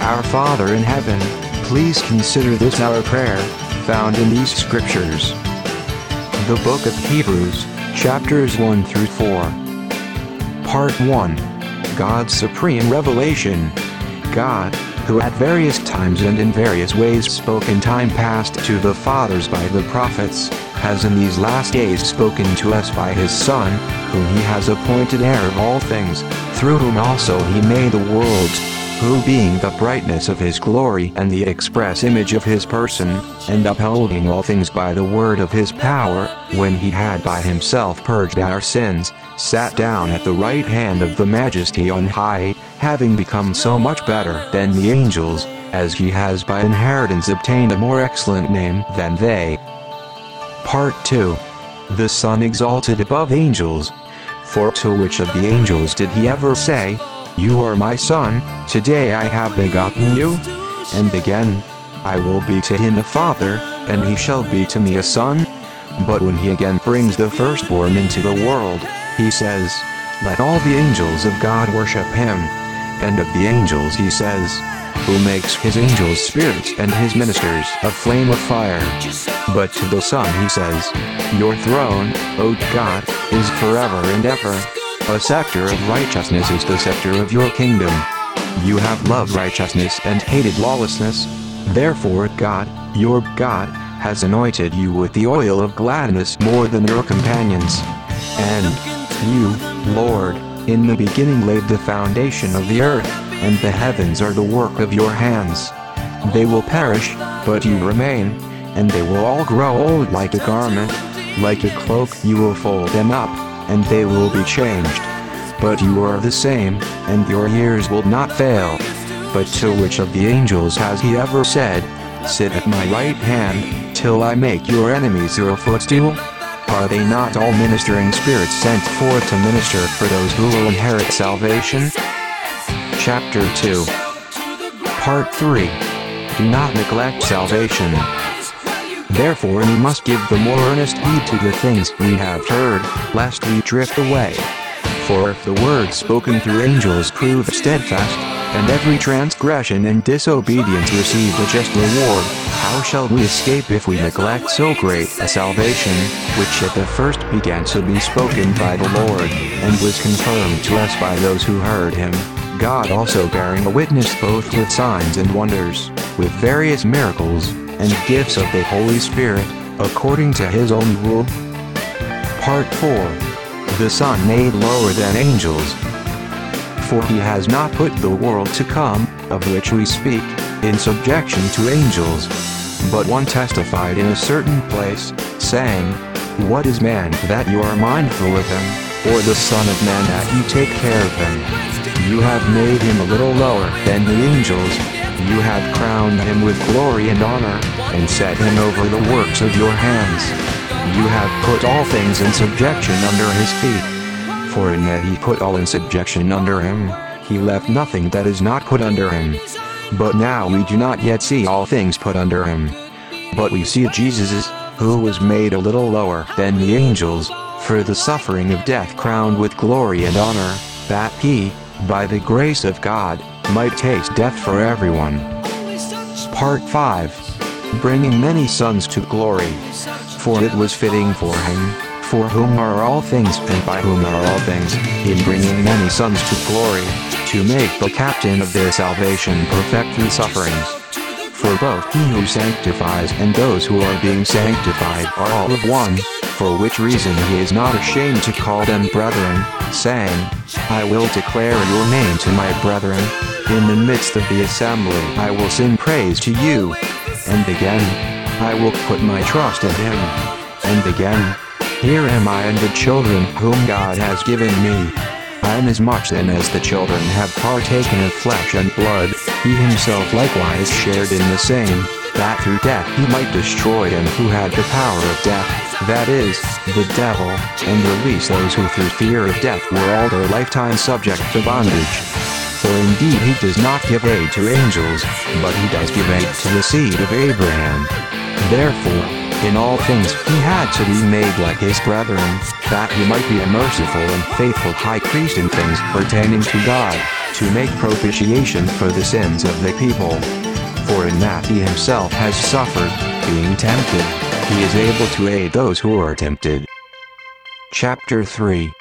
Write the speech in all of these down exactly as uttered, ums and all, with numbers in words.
Our Father in heaven, please consider this our prayer, found in these scriptures. The Book of Hebrews, chapters one through four. Part one. God's Supreme Revelation. God, who at various times and in various ways spoke in time past to the fathers by the prophets, has in these last days spoken to us by his Son, whom he has appointed heir of all things, through whom also he made the worlds, who being the brightness of his glory and the express image of his person, and upholding all things by the word of his power, when he had by himself purged our sins, sat down at the right hand of the Majesty on high, having become so much better than the angels, as he has by inheritance obtained a more excellent name than they. Part two. The Son exalted above angels. For to which of the angels did he ever say, "You are my Son, today I have begotten you"? And again, "I will be to him a father, and he shall be to me a son"? But when he again brings the firstborn into the world, he says, "Let all the angels of God worship him." And of the angels he says, "Who makes his angels spirits and his ministers a flame of fire." But to the Son he says, "Your throne, O God, is forever and ever. A scepter of righteousness is the scepter of your kingdom. You have loved righteousness and hated lawlessness. Therefore God, your God, has anointed you with the oil of gladness more than your companions. And you, Lord, in the beginning laid the foundation of the earth, and the heavens are the work of your hands. They will perish, but you remain, and they will all grow old like a garment. Like a cloak you will fold them up, and they will be changed. But you are the same, and your years will not fail." But to which of the angels has he ever said, "Sit at my right hand, till I make your enemies your footstool"? Are they not all ministering spirits sent forth to minister for those who will inherit salvation? Chapter two. Part three. Do not neglect salvation. Therefore we must give the more earnest heed to the things we have heard, lest we drift away. For if the word spoken through angels prove steadfast, and every transgression and disobedience receive a just reward, how shall we escape if we neglect so great a salvation, which at the first began to be spoken by the Lord, and was confirmed to us by those who heard him, God also bearing a witness both with signs and wonders, with various miracles, and gifts of the Holy Spirit, according to his own rule? Part four. The Son made lower than angels. For he has not put the world to come, of which we speak, in subjection to angels. But one testified in a certain place, saying, "What is man that you are mindful of him, or the Son of man that you take care of him? You have made him a little lower than the angels. You have crowned him with glory and honor, and set him over the works of your hands. You have put all things in subjection under his feet. For in that he put all in subjection under him, he left nothing that is not put under him. But now we do not yet see all things put under him. But we see Jesus, who was made a little lower than the angels, for the suffering of death crowned with glory and honor, that he, by the grace of God, might taste death for everyone." Part five. Bringing many sons to glory. For it was fitting for him, for whom are all things and by whom are all things, in bringing many sons to glory, to make the captain of their salvation perfect through sufferings. For both he who sanctifies and those who are being sanctified are all of one, for which reason he is not ashamed to call them brethren, saying, "I will declare your name to my brethren. In the midst of the assembly I will sing praise to you." And again, "I will put my trust in him." And again, "Here am I and the children whom God has given me. Inasmuch then as the children have partaken of flesh and blood, he himself likewise shared in the same, that through death he might destroy him who had the power of death, that is, the devil, and release those who through fear of death were all their lifetime subject to bondage. For indeed he does not give aid to angels, but he does give aid to the seed of Abraham. Therefore, in all things he had to be made like his brethren, that he might be a merciful and faithful high priest in things pertaining to God, to make propitiation for the sins of the people. For in that he himself has suffered, being tempted, he is able to aid those who are tempted. Chapter three.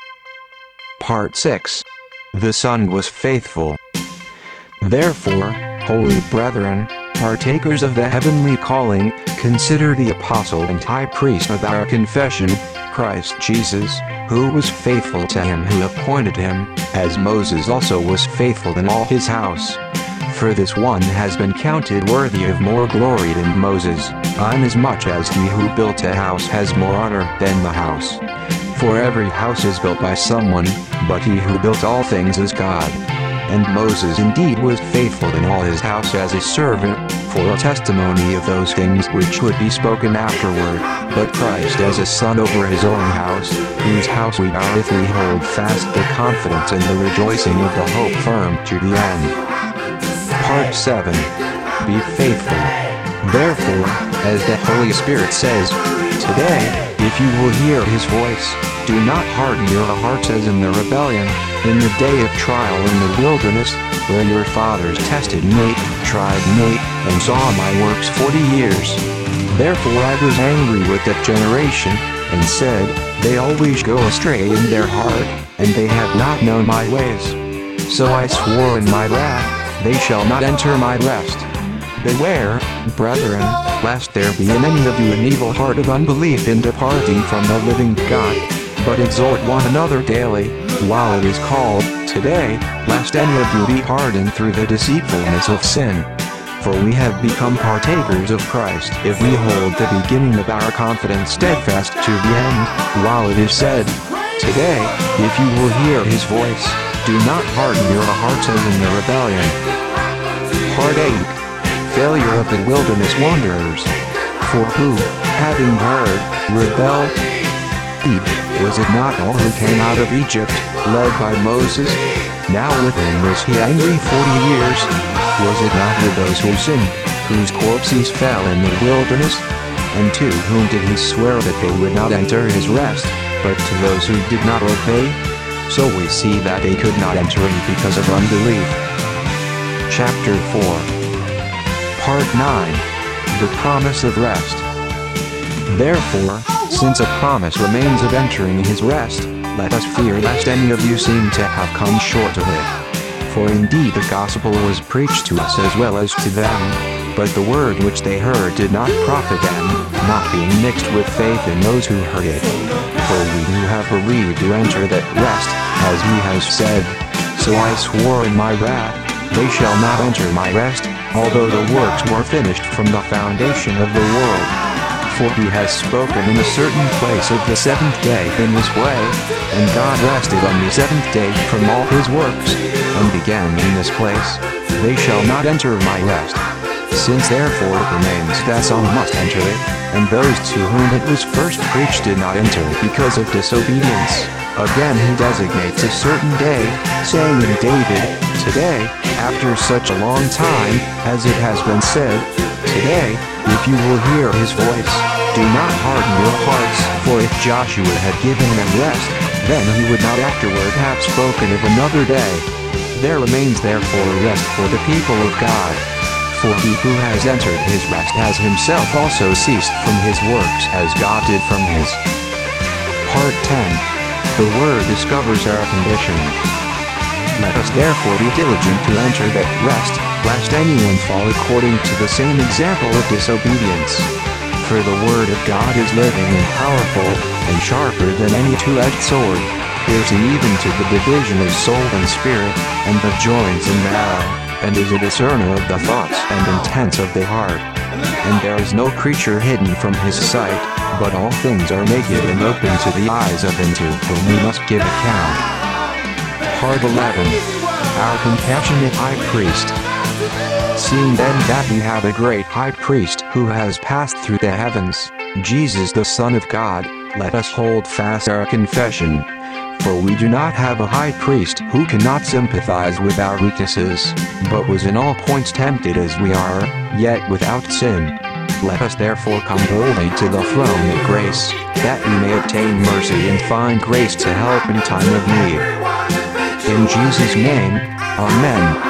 Part six. The Son was faithful. Therefore, holy brethren, partakers of the heavenly calling, consider the apostle and high priest of our confession, Christ Jesus, who was faithful to him who appointed him, as Moses also was faithful in all his house. For this one has been counted worthy of more glory than Moses, inasmuch as he who built a house has more honor than the house. For every house is built by someone, but he who built all things is God. And Moses indeed was faithful in all his house as a servant, for a testimony of those things which would be spoken afterward, but Christ as a son over his own house, whose house we are if we hold fast the confidence and the rejoicing of the hope firm to the end. Part seven. Be faithful. Therefore, as the Holy Spirit says, today, if you will hear his voice, do not harden your hearts as in the rebellion, in the day of trial in the wilderness, where your fathers tested me, tried me, and saw my works forty years. Therefore I was angry with that generation, and said, they always go astray in their heart, and they have not known my ways. So I swore in my wrath, they shall not enter my rest. Beware, brethren, lest there be in any of you an evil heart of unbelief in departing from the living God. But exhort one another daily, while it is called, today, lest any of you be hardened through the deceitfulness of sin. For we have become partakers of Christ if we hold the beginning of our confidence steadfast to the end, while it is said, today, if you will hear his voice, do not harden your hearts as in the rebellion. Part eight. Failure of the wilderness wanderers. For who, having heard, rebelled? Was it not all who came out of Egypt, led by Moses? Now with whom was he angry forty years? Was it not with those who sinned, whose corpses fell in the wilderness? And to whom did he swear that they would not enter his rest, but to those who did not obey? So we see that they could not enter in because of unbelief. Chapter four. Part nine. The Promise of Rest. Therefore, since a promise remains of entering his rest, let us fear lest any of you seem to have come short of it. For indeed the gospel was preached to us as well as to them, but the word which they heard did not profit them, not being mixed with faith in those who heard it. For we who have believed do enter that rest, as he has said, so I swore in my wrath, they shall not enter my rest, although the works were finished from the foundation of the world. For he has spoken in a certain place of the seventh day in this way, and God rested on the seventh day from all his works, and began in this place, they shall not enter my rest. Since therefore it remains that some must enter it, and those to whom it was first preached did not enter because of disobedience, again he designates a certain day, saying in David, today, after such a long time, as it has been said, today, if you will hear his voice, do not harden your hearts, for if Joshua had given them rest, then he would not afterward have spoken of another day. There remains therefore a rest for the people of God. For he who has entered his rest has himself also ceased from his works as God did from his. Part ten. The Word discovers our condition. Let us therefore be diligent to enter that rest, lest anyone fall according to the same example of disobedience. For the Word of God is living and powerful, and sharper than any two-edged sword, piercing even to the division of soul and spirit, and the joints and marrow, and is a discerner of the thoughts and intents of the heart. And there is no creature hidden from his sight, but all things are naked and open to the eyes of him to whom we must give account. Part eleven. Our compassionate High Priest. Seeing then that we have a great High Priest who has passed through the heavens, Jesus the Son of God, let us hold fast our confession. For we do not have a high priest who cannot sympathize with our weaknesses, but was in all points tempted as we are, yet without sin. Let us therefore come boldly to the throne of grace, that we may obtain mercy and find grace to help in time of need. In Jesus' name, Amen.